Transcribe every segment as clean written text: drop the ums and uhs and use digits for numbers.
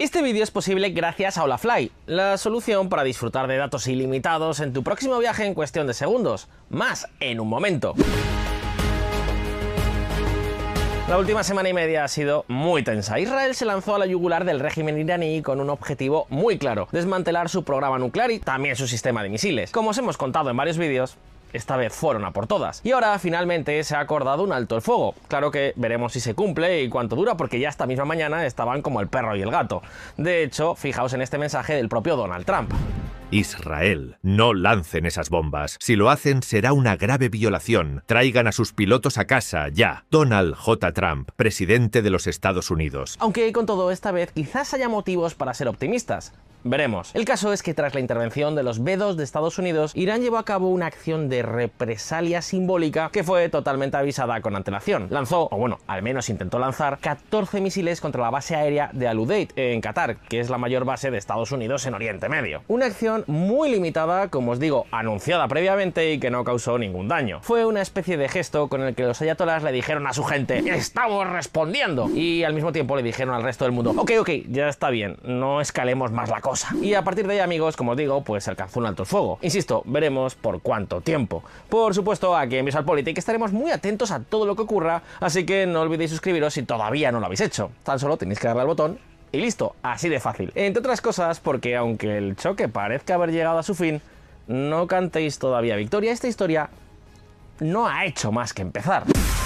Este vídeo es posible gracias a Olafly, la solución para disfrutar de datos ilimitados en tu próximo viaje en cuestión de segundos, más en un momento. La última semana y media ha sido muy tensa. Israel se lanzó a la yugular del régimen iraní con un objetivo muy claro: desmantelar su programa nuclear y también su sistema de misiles. Como os hemos contado en varios vídeos, esta vez fueron a por todas. Y ahora finalmente se ha acordado un alto el fuego. Claro que veremos si se cumple y cuánto dura, porque ya esta misma mañana estaban como el perro y el gato. De hecho, fijaos en este mensaje del propio Donald Trump. Israel, no lancen esas bombas. Si lo hacen, será una grave violación. Traigan a sus pilotos a casa, ya. Donald J. Trump, presidente de los Estados Unidos. Aunque con todo, esta vez quizás haya motivos para ser optimistas. Veremos. El caso es que tras la intervención de los B-2 de Estados Unidos, Irán llevó a cabo una acción de represalia simbólica que fue totalmente avisada con antelación. Lanzó, o bueno, al menos intentó lanzar, 14 misiles contra la base aérea de Al Udeid, en Qatar, que es la mayor base de Estados Unidos en Oriente Medio. Una acción muy limitada, como os digo, anunciada previamente y que no causó ningún daño. Fue una especie de gesto con el que los ayatolás le dijeron a su gente: ¡estamos respondiendo! Y al mismo tiempo le dijeron al resto del mundo: ok, ya está bien, no escalemos más la cosa. Y a partir de ahí, amigos, como os digo, pues alcanzó un alto el fuego. Insisto, veremos por cuánto tiempo. Por supuesto, aquí en VisualPolitik estaremos muy atentos a todo lo que ocurra, así que no olvidéis suscribiros si todavía no lo habéis hecho. Tan solo tenéis que darle al botón y listo, así de fácil. Entre otras cosas, porque aunque el choque parezca haber llegado a su fin, no cantéis todavía victoria. Esta historia no ha hecho más que empezar.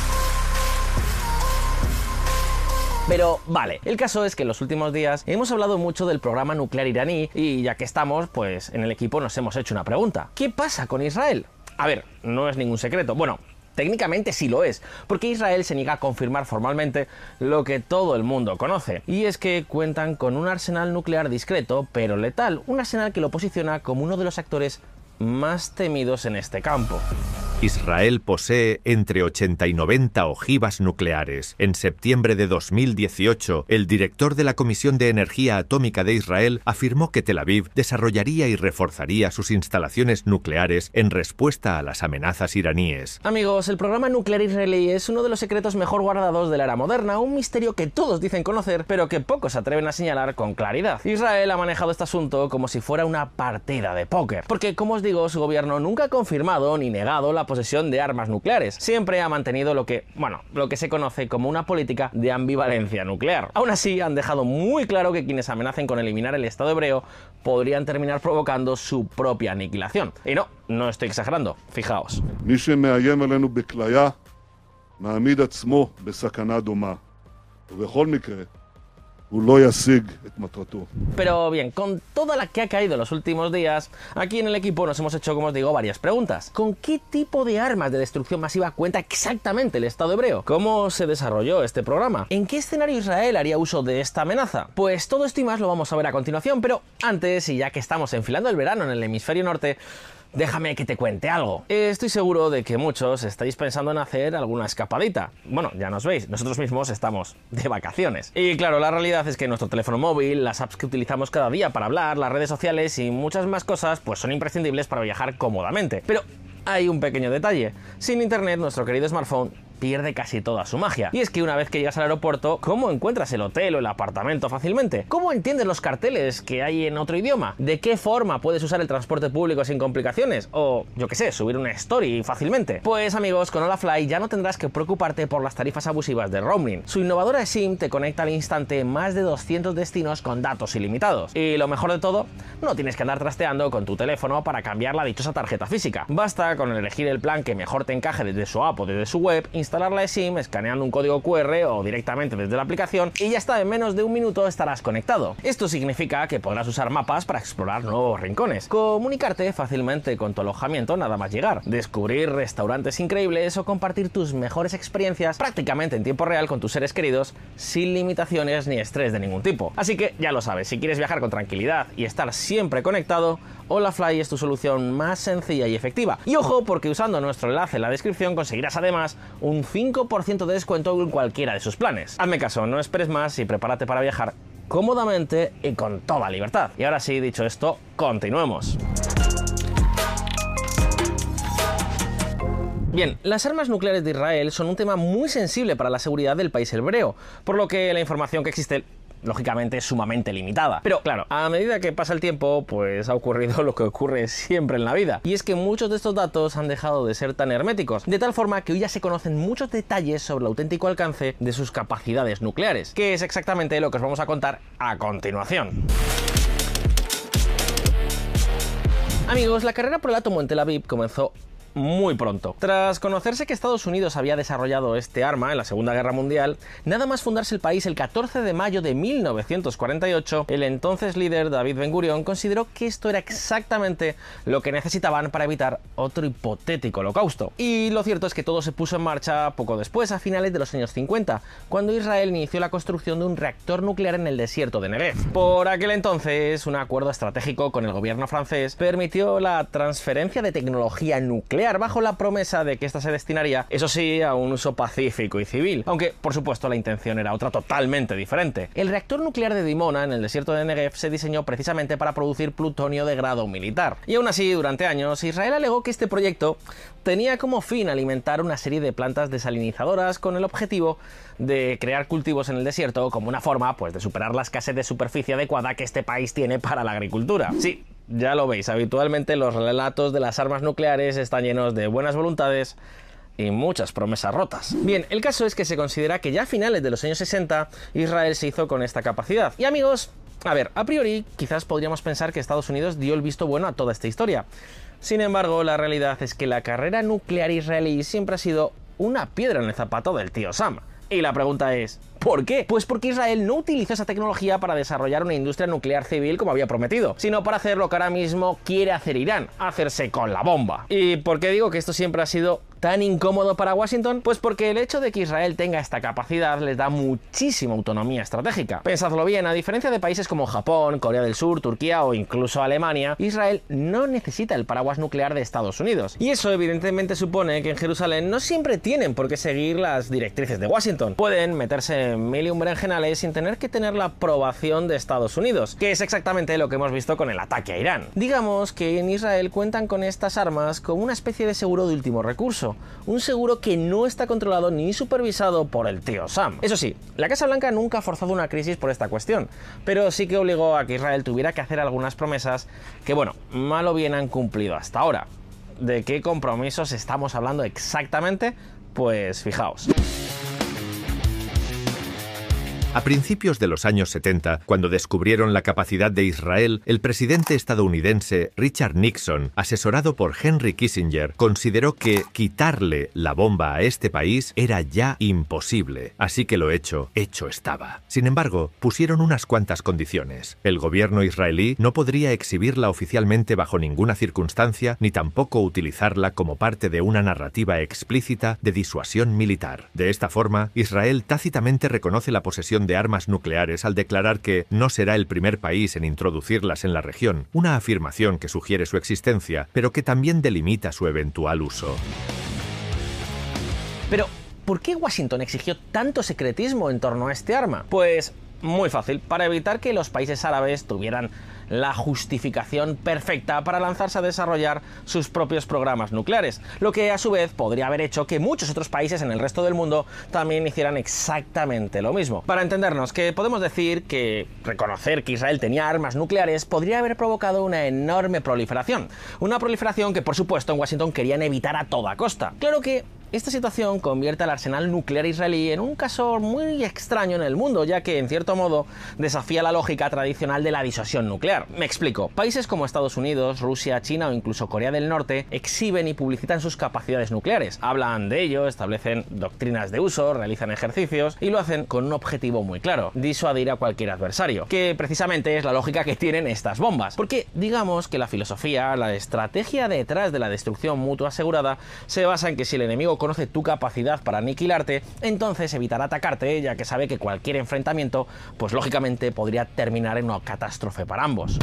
Pero vale, el caso es que en los últimos días hemos hablado mucho del programa nuclear iraní y ya que estamos, pues en el equipo nos hemos hecho una pregunta. ¿Qué pasa con Israel? A ver, no es ningún secreto. Bueno, técnicamente sí lo es, porque Israel se niega a confirmar formalmente lo que todo el mundo conoce. Y es que cuentan con un arsenal nuclear discreto, pero letal. Un arsenal que lo posiciona como uno de los actores más temidos en este campo. Israel posee entre 80 y 90 ojivas nucleares. En septiembre de 2018, el director de la Comisión de Energía Atómica de Israel afirmó que Tel Aviv desarrollaría y reforzaría sus instalaciones nucleares en respuesta a las amenazas iraníes. Amigos, el programa nuclear israelí es uno de los secretos mejor guardados de la era moderna, un misterio que todos dicen conocer, pero que pocos se atreven a señalar con claridad. Israel ha manejado este asunto como si fuera una partida de póker, porque, como os digo, su gobierno nunca ha confirmado ni negado la posesión de armas nucleares. Siempre ha mantenido lo que se conoce como una política de ambivalencia nuclear. Aún así, han dejado muy claro que quienes amenacen con eliminar el Estado hebreo podrían terminar provocando su propia aniquilación. Y no estoy exagerando, fijaos. Pero bien, con toda la que ha caído en los últimos días, aquí en el equipo nos hemos hecho, como os digo, varias preguntas. ¿Con qué tipo de armas de destrucción masiva cuenta exactamente el Estado hebreo? ¿Cómo se desarrolló este programa? ¿En qué escenario Israel haría uso de esta amenaza? Pues todo esto y más lo vamos a ver a continuación, pero antes, y ya que estamos enfilando el verano en el hemisferio norte, déjame que te cuente algo. Estoy seguro de que muchos estáis pensando en hacer alguna escapadita. Bueno, ya nos veis, nosotros mismos estamos de vacaciones. Y claro, la realidad es que nuestro teléfono móvil, las apps que utilizamos cada día para hablar, las redes sociales y muchas más cosas, pues son imprescindibles para viajar cómodamente. Pero hay un pequeño detalle. Sin internet, nuestro querido smartphone pierde casi toda su magia. Y es que una vez que llegas al aeropuerto, ¿cómo encuentras el hotel o el apartamento fácilmente? ¿Cómo entiendes los carteles que hay en otro idioma? ¿De qué forma puedes usar el transporte público sin complicaciones? O, yo qué sé, subir una story fácilmente. Pues amigos, con Olafly ya no tendrás que preocuparte por las tarifas abusivas de roaming. Su innovadora SIM te conecta al instante más de 200 destinos con datos ilimitados. Y lo mejor de todo, no tienes que andar trasteando con tu teléfono para cambiar la dichosa tarjeta física. Basta con elegir el plan que mejor te encaje desde su app o desde su web, instalar la SIM escaneando un código QR o directamente desde la aplicación y ya está, en menos de un minuto estarás conectado. Esto significa que podrás usar mapas para explorar nuevos rincones, comunicarte fácilmente con tu alojamiento nada más llegar, descubrir restaurantes increíbles o compartir tus mejores experiencias prácticamente en tiempo real con tus seres queridos sin limitaciones ni estrés de ningún tipo. Así que ya lo sabes, si quieres viajar con tranquilidad y estar siempre conectado, Olafly es tu solución más sencilla y efectiva. Y ojo, porque usando nuestro enlace en la descripción conseguirás además un 5% de descuento en cualquiera de sus planes. Hazme caso, no esperes más y prepárate para viajar cómodamente y con toda libertad. Y ahora sí, dicho esto, continuemos. Bien, las armas nucleares de Israel son un tema muy sensible para la seguridad del país hebreo, por lo que la información que existe lógicamente sumamente limitada. Pero claro, a medida que pasa el tiempo, pues ha ocurrido lo que ocurre siempre en la vida. Y es que muchos de estos datos han dejado de ser tan herméticos, de tal forma que hoy ya se conocen muchos detalles sobre el auténtico alcance de sus capacidades nucleares, que es exactamente lo que os vamos a contar a continuación. Amigos, la carrera por el átomo en Tel Aviv comenzó muy pronto. Tras conocerse que Estados Unidos había desarrollado este arma en la Segunda Guerra Mundial, nada más fundarse el país el 14 de mayo de 1948, el entonces líder David Ben Gurion consideró que esto era exactamente lo que necesitaban para evitar otro hipotético holocausto. Y lo cierto es que todo se puso en marcha poco después, a finales de los años 50, cuando Israel inició la construcción de un reactor nuclear en el desierto de Negev. Por aquel entonces, un acuerdo estratégico con el gobierno francés permitió la transferencia de tecnología nuclear bajo la promesa de que ésta se destinaría, eso sí, a un uso pacífico y civil, aunque por supuesto la intención era otra totalmente diferente. El reactor nuclear de Dimona, en el desierto de Negev, se diseñó precisamente para producir plutonio de grado militar. Y aún así, durante años, Israel alegó que este proyecto tenía como fin alimentar una serie de plantas desalinizadoras con el objetivo de crear cultivos en el desierto como una forma, pues, de superar la escasez de superficie adecuada que este país tiene para la agricultura. Sí, ya lo veis, habitualmente los relatos de las armas nucleares están llenos de buenas voluntades y muchas promesas rotas. Bien, el caso es que se considera que ya a finales de los años 60 Israel se hizo con esta capacidad. Y amigos, a ver, a priori quizás podríamos pensar que Estados Unidos dio el visto bueno a toda esta historia. Sin embargo, la realidad es que la carrera nuclear israelí siempre ha sido una piedra en el zapato del tío Sam. Y la pregunta es, ¿por qué? Pues porque Israel no utilizó esa tecnología para desarrollar una industria nuclear civil como había prometido, sino para hacer lo que ahora mismo quiere hacer Irán, hacerse con la bomba. ¿Y por qué digo que esto siempre ha sido tan incómodo para Washington? Pues porque el hecho de que Israel tenga esta capacidad les da muchísima autonomía estratégica. Pensadlo bien, a diferencia de países como Japón, Corea del Sur, Turquía o incluso Alemania, Israel no necesita el paraguas nuclear de Estados Unidos. Y eso evidentemente supone que en Jerusalén no siempre tienen por qué seguir las directrices de Washington. Pueden meterse en mil y un berenjenales sin tener que tener la aprobación de Estados Unidos, que es exactamente lo que hemos visto con el ataque a Irán. Digamos que en Israel cuentan con estas armas como una especie de seguro de último recurso, un seguro que no está controlado ni supervisado por el tío Sam. Eso sí, la Casa Blanca nunca ha forzado una crisis por esta cuestión, pero sí que obligó a que Israel tuviera que hacer algunas promesas que, bueno, mal o bien han cumplido hasta ahora. ¿De qué compromisos estamos hablando exactamente? Pues fijaos. A principios de los años 70, cuando descubrieron la capacidad de Israel, el presidente estadounidense Richard Nixon, asesorado por Henry Kissinger, consideró que quitarle la bomba a este país era ya imposible. Así que lo hecho estaba. Sin embargo, pusieron unas cuantas condiciones. El gobierno israelí no podría exhibirla oficialmente bajo ninguna circunstancia, ni tampoco utilizarla como parte de una narrativa explícita de disuasión militar. De esta forma, Israel tácitamente reconoce la posesión de armas nucleares al declarar que no será el primer país en introducirlas en la región, una afirmación que sugiere su existencia, pero que también delimita su eventual uso. Pero, ¿por qué Washington exigió tanto secretismo en torno a este arma? Pues muy fácil, para evitar que los países árabes tuvieran la justificación perfecta para lanzarse a desarrollar sus propios programas nucleares, lo que a su vez podría haber hecho que muchos otros países en el resto del mundo también hicieran exactamente lo mismo. Para entendernos, que podemos decir que reconocer que Israel tenía armas nucleares podría haber provocado una enorme proliferación, una proliferación que por supuesto en Washington querían evitar a toda costa. Claro que esta situación convierte al arsenal nuclear israelí en un caso muy extraño en el mundo, ya que en cierto modo desafía la lógica tradicional de la disuasión nuclear. Me explico. Países como Estados Unidos, Rusia, China o incluso Corea del Norte exhiben y publicitan sus capacidades nucleares. Hablan de ello, establecen doctrinas de uso, realizan ejercicios y lo hacen con un objetivo muy claro: disuadir a cualquier adversario, que precisamente es la lógica que tienen estas bombas. Porque digamos que la filosofía, la estrategia detrás de la destrucción mutua asegurada se basa en que si el enemigo conoce tu capacidad para aniquilarte, entonces evitará atacarte, ya que sabe que cualquier enfrentamiento, pues lógicamente podría terminar en una catástrofe para ambos.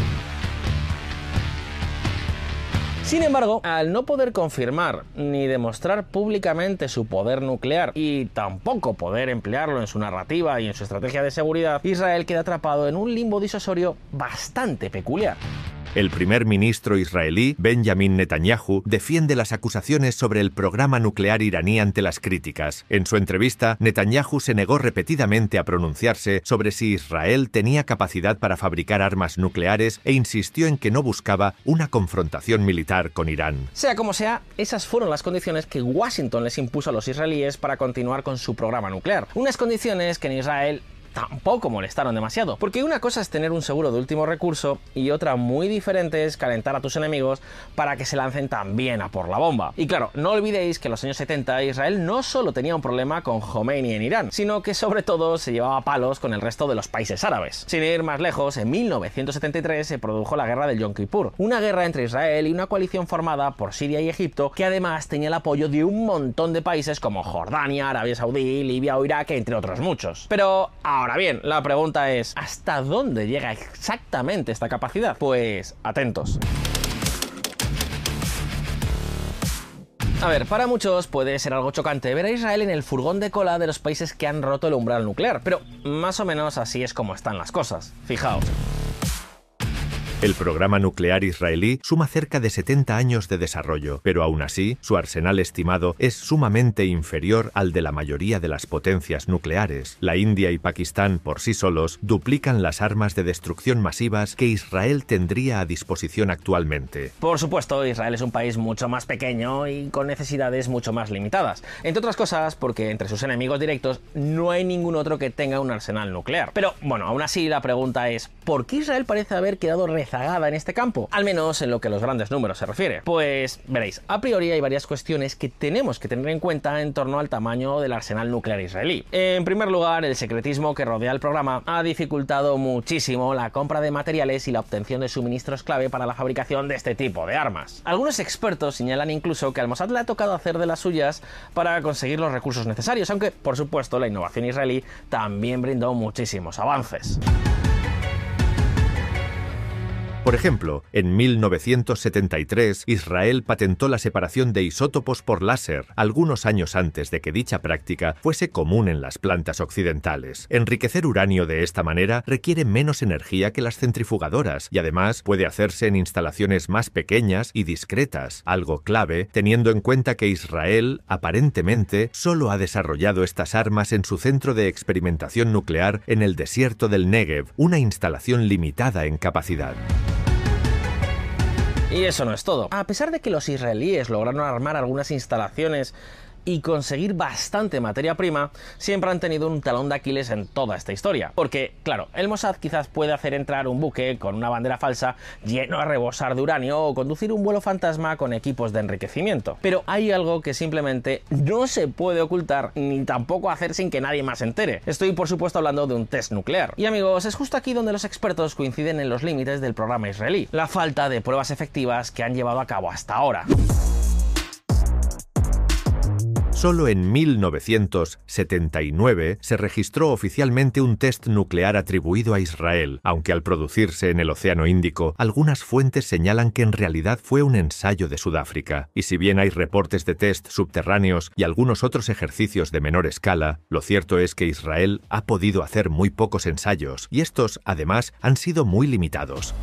Sin embargo, al no poder confirmar ni demostrar públicamente su poder nuclear y tampoco poder emplearlo en su narrativa y en su estrategia de seguridad, Israel queda atrapado en un limbo disuasorio bastante peculiar. El primer ministro israelí, Benjamin Netanyahu, defiende las acusaciones sobre el programa nuclear iraní ante las críticas. En su entrevista, Netanyahu se negó repetidamente a pronunciarse sobre si Israel tenía capacidad para fabricar armas nucleares e insistió en que no buscaba una confrontación militar con Irán. Sea como sea, esas fueron las condiciones que Washington les impuso a los israelíes para continuar con su programa nuclear. Unas condiciones que en Israel tampoco molestaron demasiado, porque una cosa es tener un seguro de último recurso y otra muy diferente es calentar a tus enemigos para que se lancen también a por la bomba. Y claro, no olvidéis que en los años 70 Israel no solo tenía un problema con Khomeini en Irán, sino que sobre todo se llevaba palos con el resto de los países árabes. Sin ir más lejos, en 1973 se produjo la guerra del Yom Kippur, una guerra entre Israel y una coalición formada por Siria y Egipto, que además tenía el apoyo de un montón de países como Jordania, Arabia Saudí, Libia o Irak, entre otros muchos. Pero ahora bien, la pregunta es, ¿hasta dónde llega exactamente esta capacidad? Pues atentos. A ver, para muchos puede ser algo chocante ver a Israel en el furgón de cola de los países que han roto el umbral nuclear, pero más o menos así es como están las cosas. Fijaos. El programa nuclear israelí suma cerca de 70 años de desarrollo, pero aún así, su arsenal estimado es sumamente inferior al de la mayoría de las potencias nucleares. La India y Pakistán por sí solos duplican las armas de destrucción masivas que Israel tendría a disposición actualmente. Por supuesto, Israel es un país mucho más pequeño y con necesidades mucho más limitadas. Entre otras cosas, porque entre sus enemigos directos no hay ningún otro que tenga un arsenal nuclear. Pero bueno, aún así la pregunta es, ¿por qué Israel parece haber quedado rezagada en este campo? Al menos en lo que a los grandes números se refiere. Pues veréis, a priori hay varias cuestiones que tenemos que tener en cuenta en torno al tamaño del arsenal nuclear israelí. En primer lugar, el secretismo que rodea el programa ha dificultado muchísimo la compra de materiales y la obtención de suministros clave para la fabricación de este tipo de armas. Algunos expertos señalan incluso que al Mossad le ha tocado hacer de las suyas para conseguir los recursos necesarios, aunque por supuesto la innovación israelí también brindó muchísimos avances. Por ejemplo, en 1973, Israel patentó la separación de isótopos por láser, algunos años antes de que dicha práctica fuese común en las plantas occidentales. Enriquecer uranio de esta manera requiere menos energía que las centrifugadoras y además puede hacerse en instalaciones más pequeñas y discretas, algo clave teniendo en cuenta que Israel, aparentemente, solo ha desarrollado estas armas en su centro de experimentación nuclear en el desierto del Negev, una instalación limitada en capacidad. Y eso no es todo. A pesar de que los israelíes lograron armar algunas instalaciones y conseguir bastante materia prima, siempre han tenido un talón de Aquiles en toda esta historia. Porque, claro, el Mossad quizás puede hacer entrar un buque con una bandera falsa lleno a rebosar de uranio o conducir un vuelo fantasma con equipos de enriquecimiento. Pero hay algo que simplemente no se puede ocultar ni tampoco hacer sin que nadie más se entere. Estoy, por supuesto, hablando de un test nuclear. Y amigos, es justo aquí donde los expertos coinciden en los límites del programa israelí. La falta de pruebas efectivas que han llevado a cabo hasta ahora. Solo en 1979 se registró oficialmente un test nuclear atribuido a Israel, aunque al producirse en el Océano Índico, algunas fuentes señalan que en realidad fue un ensayo de Sudáfrica. Y si bien hay reportes de test subterráneos y algunos otros ejercicios de menor escala, lo cierto es que Israel ha podido hacer muy pocos ensayos, y estos, además, han sido muy limitados.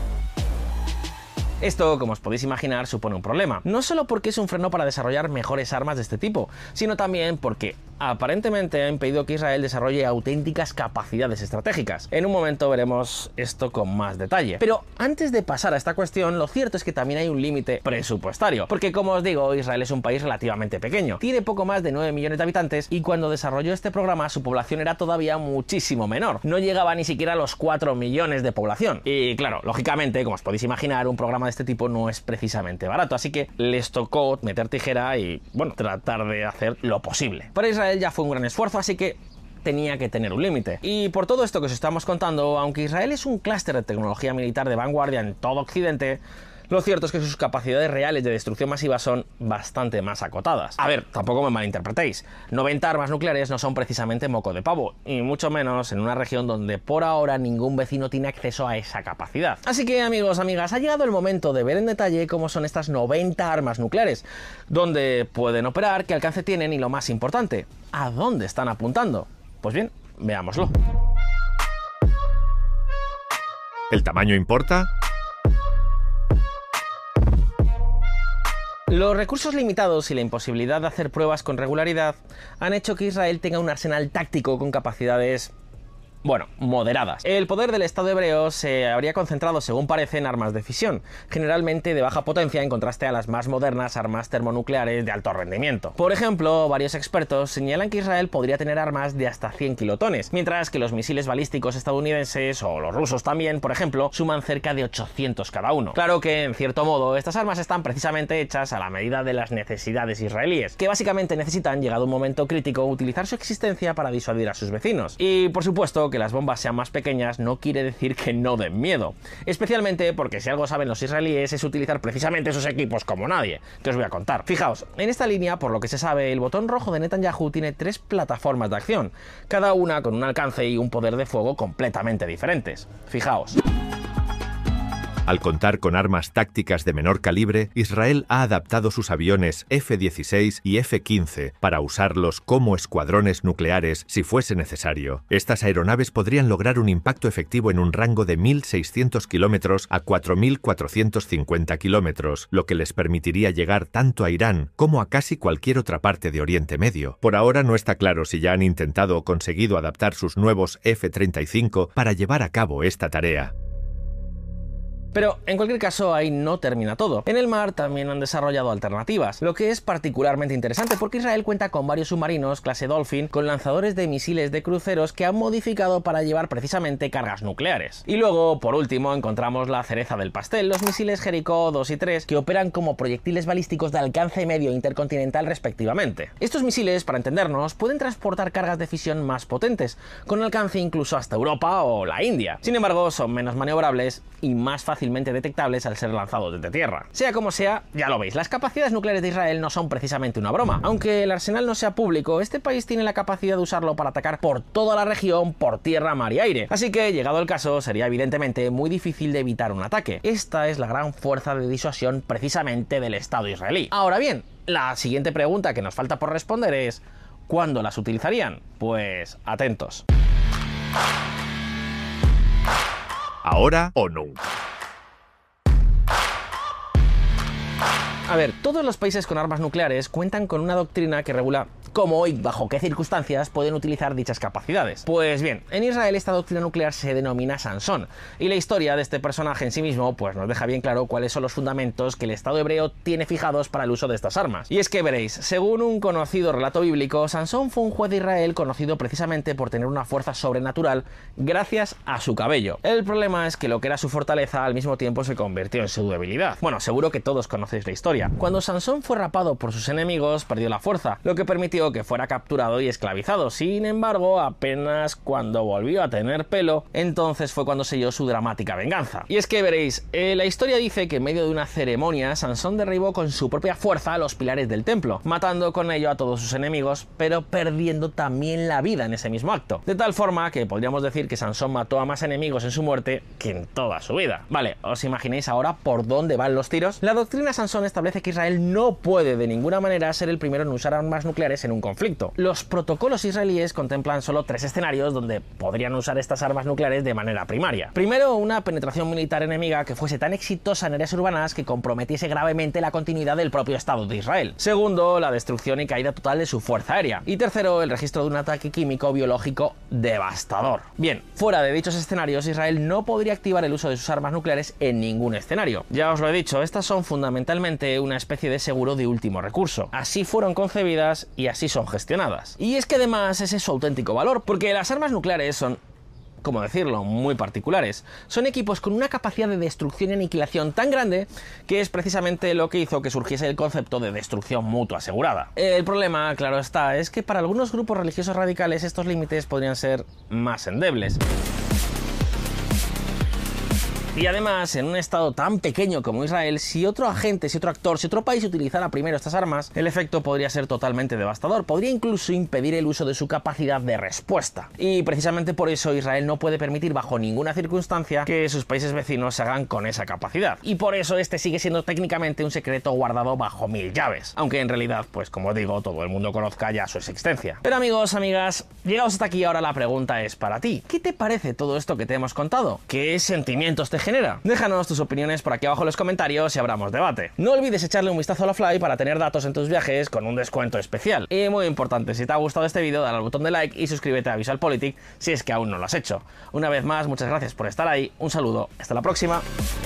Esto, como os podéis imaginar, supone un problema. No solo porque es un freno para desarrollar mejores armas de este tipo, sino también porque aparentemente ha impedido que Israel desarrolle auténticas capacidades estratégicas. En un momento veremos esto con más detalle. Pero antes de pasar a esta cuestión, lo cierto es que también hay un límite presupuestario. Porque, como os digo, Israel es un país relativamente pequeño. Tiene poco más de 9 millones de habitantes y cuando desarrolló este programa su población era todavía muchísimo menor. No llegaba ni siquiera a los 4 millones de población. Y claro, lógicamente, como os podéis imaginar, un programa de este tipo no es precisamente barato. Así que les tocó meter tijera y, bueno, tratar de hacer lo posible. Para Israel ya fue un gran esfuerzo, así que tenía que tener un límite. Y por todo esto que os estamos contando, aunque Israel es un clúster de tecnología militar de vanguardia en todo Occidente, lo cierto es que sus capacidades reales de destrucción masiva son bastante más acotadas. A ver, tampoco me malinterpretéis. 90 armas nucleares no son precisamente moco de pavo, y mucho menos en una región donde por ahora ningún vecino tiene acceso a esa capacidad. Así que, amigos, amigas, ha llegado el momento de ver en detalle cómo son estas 90 armas nucleares, dónde pueden operar, qué alcance tienen y, lo más importante, ¿a dónde están apuntando? Pues bien, veámoslo. ¿El tamaño importa? Los recursos limitados y la imposibilidad de hacer pruebas con regularidad han hecho que Israel tenga un arsenal táctico con capacidades, bueno, moderadas. El poder del Estado hebreo se habría concentrado, según parece, en armas de fisión, generalmente de baja potencia en contraste a las más modernas armas termonucleares de alto rendimiento. Por ejemplo, varios expertos señalan que Israel podría tener armas de hasta 100 kilotones, mientras que los misiles balísticos estadounidenses, o los rusos también, por ejemplo, suman cerca de 800 cada uno. Claro que, en cierto modo, estas armas están precisamente hechas a la medida de las necesidades israelíes, que básicamente necesitan, llegado un momento crítico, utilizar su existencia para disuadir a sus vecinos. Y, por supuesto, que las bombas sean más pequeñas no quiere decir que no den miedo, especialmente porque si algo saben los israelíes es utilizar precisamente esos equipos como nadie, que os voy a contar. Fijaos, en esta línea, por lo que se sabe, el botón rojo de Netanyahu tiene 3 plataformas de acción, cada una con un alcance y un poder de fuego completamente diferentes. Fijaos. Al contar con armas tácticas de menor calibre, Israel ha adaptado sus aviones F-16 y F-15 para usarlos como escuadrones nucleares si fuese necesario. Estas aeronaves podrían lograr un impacto efectivo en un rango de 1.600 kilómetros a 4.450 kilómetros, lo que les permitiría llegar tanto a Irán como a casi cualquier otra parte de Oriente Medio. Por ahora no está claro si ya han intentado o conseguido adaptar sus nuevos F-35 para llevar a cabo esta tarea. Pero, en cualquier caso, ahí no termina todo. En el mar también han desarrollado alternativas, lo que es particularmente interesante porque Israel cuenta con varios submarinos clase Dolphin con lanzadores de misiles de cruceros que han modificado para llevar precisamente cargas nucleares. Y luego, por último, encontramos la cereza del pastel, los misiles Jericó 2 y 3, que operan como proyectiles balísticos de alcance medio intercontinental respectivamente. Estos misiles, para entendernos, pueden transportar cargas de fisión más potentes, con alcance incluso hasta Europa o la India. Sin embargo, son menos maniobrables y más fácilmente detectables al ser lanzados desde tierra. Sea como sea, ya lo veis, las capacidades nucleares de Israel no son precisamente una broma. Aunque el arsenal no sea público, este país tiene la capacidad de usarlo para atacar por toda la región, por tierra, mar y aire. Así que, llegado el caso, sería evidentemente muy difícil de evitar un ataque. Esta es la gran fuerza de disuasión precisamente del Estado israelí. Ahora bien, la siguiente pregunta que nos falta por responder es ¿cuándo las utilizarían? Pues atentos. ¿Ahora o nunca? A ver, todos los países con armas nucleares cuentan con una doctrina que regula cómo y bajo qué circunstancias pueden utilizar dichas capacidades. Pues bien, en Israel esta doctrina nuclear se denomina Sansón, y la historia de este personaje en sí mismo pues nos deja bien claro cuáles son los fundamentos que el Estado hebreo tiene fijados para el uso de estas armas. Y es que veréis, según un conocido relato bíblico, Sansón fue un juez de Israel conocido precisamente por tener una fuerza sobrenatural gracias a su cabello. El problema es que lo que era su fortaleza al mismo tiempo se convirtió en su debilidad. Bueno, seguro que todos conocéis la historia. Cuando Sansón fue rapado por sus enemigos, perdió la fuerza, lo que permitió que fuera capturado y esclavizado. Sin embargo, apenas cuando volvió a tener pelo, entonces fue cuando selló su dramática venganza. Y es que veréis, la historia dice que en medio de una ceremonia, Sansón derribó con su propia fuerza los pilares del templo, matando con ello a todos sus enemigos, pero perdiendo también la vida en ese mismo acto. De tal forma que podríamos decir que Sansón mató a más enemigos en su muerte que en toda su vida. Vale, ¿os imagináis ahora por dónde van los tiros? La doctrina Sansón establece que Israel no puede de ninguna manera ser el primero en usar armas nucleares en un conflicto. Los protocolos israelíes contemplan solo 3 escenarios donde podrían usar estas armas nucleares de manera primaria. Primero, una penetración militar enemiga que fuese tan exitosa en áreas urbanas que comprometiese gravemente la continuidad del propio Estado de Israel. Segundo, la destrucción y caída total de su fuerza aérea. Y tercero, el registro de un ataque químico biológico devastador. Bien, fuera de dichos escenarios, Israel no podría activar el uso de sus armas nucleares en ningún escenario. Ya os lo he dicho, estas son fundamentalmente una especie de seguro de último recurso. Así fueron concebidas y así son gestionadas. Y es que además ese es su auténtico valor, porque las armas nucleares son, ¿cómo decirlo?, muy particulares. Son equipos con una capacidad de destrucción y aniquilación tan grande que es precisamente lo que hizo que surgiese el concepto de destrucción mutua asegurada. El problema, claro está, es que para algunos grupos religiosos radicales estos límites podrían ser más endebles. Y además, en un estado tan pequeño como Israel, si otro agente, si otro actor, si otro país utilizara primero estas armas, el efecto podría ser totalmente devastador. Podría incluso impedir el uso de su capacidad de respuesta. Y precisamente por eso Israel no puede permitir bajo ninguna circunstancia que sus países vecinos se hagan con esa capacidad. Y por eso este sigue siendo técnicamente un secreto guardado bajo 1000 llaves. Aunque en realidad, pues como digo, todo el mundo conozca ya su existencia. Pero amigos, amigas, llegados hasta aquí, ahora la pregunta es para ti. ¿Qué te parece todo esto que te hemos contado? ¿Qué sentimientos te genera? Déjanos tus opiniones por aquí abajo en los comentarios y abramos debate. No olvides echarle un vistazo a la Fly para tener datos en tus viajes con un descuento especial. Y muy importante, si te ha gustado este vídeo, dale al botón de like y suscríbete a VisualPolitik si es que aún no lo has hecho. Una vez más, muchas gracias por estar ahí, un saludo, hasta la próxima.